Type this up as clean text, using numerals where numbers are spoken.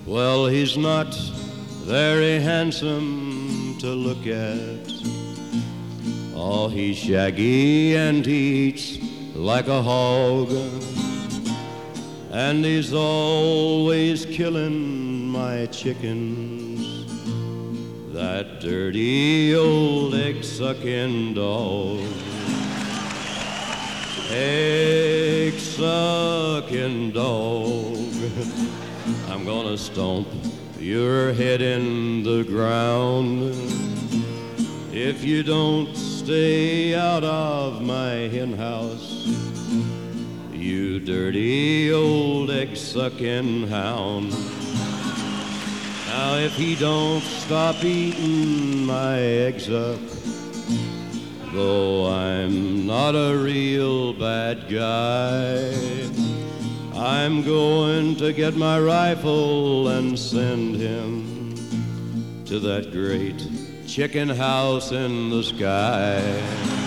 Well, he's not very handsome to look at. Oh, he's shaggy and he eats like a hog, and he's always killing my chickens, that dirty old egg-sucking dog. Egg-sucking dog, I'm gonna stomp your head in the ground if you don't stay out of my hen house, you dirty old egg-sucking hound. Now if he don't stop eating my eggs up, though I'm not a real bad guy, I'm going to get my rifle and send him to that great chicken house in the sky.